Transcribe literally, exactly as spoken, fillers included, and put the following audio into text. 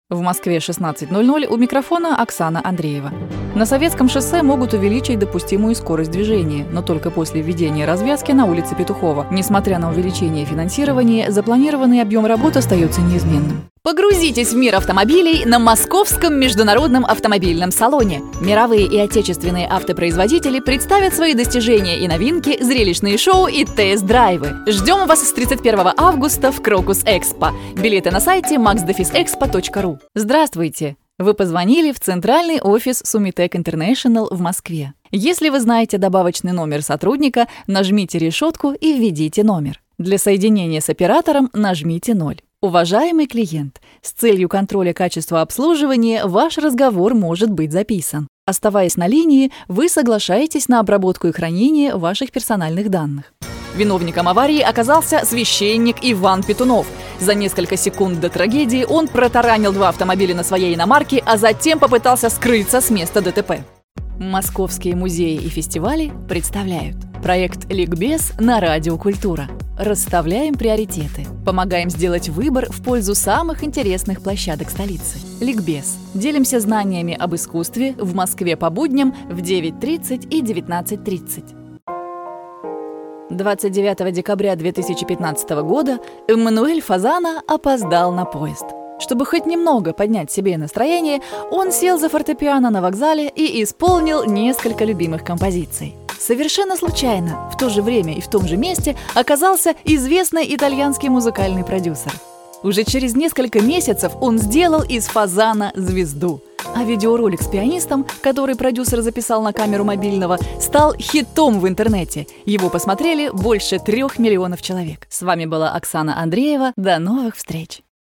В Москве шестнадцать ноль ноль, у микрофона Оксана Андреева. На Советском шоссе могут увеличить допустимую скорость движения, но только после введения развязки на улице Петухова. Несмотря на увеличение финансирования, запланированный объем работ остается неизменным. Погрузитесь в мир автомобилей на Московском международном автомобильном салоне. Мировые и отечественные автопроизводители представят свои достижения и новинки, зрелищные шоу и тест-драйвы. Ждем вас с тридцать первого августа в Крокус Экспо. Билеты на сайте макс дефис экспо точка ру. Здравствуйте! Вы позвонили в центральный офис Сумитек Интернешнл в Москве. Если вы знаете добавочный номер сотрудника, нажмите решетку и введите номер. Для соединения с оператором нажмите ноль. Уважаемый клиент, с целью контроля качества обслуживания ваш разговор может быть записан. Оставаясь на линии, вы соглашаетесь на обработку и хранение ваших персональных данных. Виновником аварии оказался священник Иван Петунов. За несколько секунд до трагедии он протаранил два автомобиля на своей иномарке, а затем попытался скрыться с места ДТП. Московские музеи и фестивали представляют проект «Ликбез» на Радио Культура. Расставляем приоритеты. Помогаем сделать выбор в пользу самых интересных площадок столицы. Ликбез. Делимся знаниями об искусстве в Москве по будням в девять тридцать и девятнадцать тридцать. двадцать девятого декабря две тысячи пятнадцатого года Эммануэль Фазана опоздал на поезд. Чтобы хоть немного поднять себе настроение, он сел за фортепиано на вокзале и исполнил несколько любимых композиций. Совершенно случайно, в то же время и в том же месте, оказался известный итальянский музыкальный продюсер. Уже через несколько месяцев он сделал из Фазана звезду. А видеоролик с пианистом, который продюсер записал на камеру мобильного, стал хитом в интернете. Его посмотрели больше трех миллионов человек. С вами была Оксана Андреева. До новых встреч!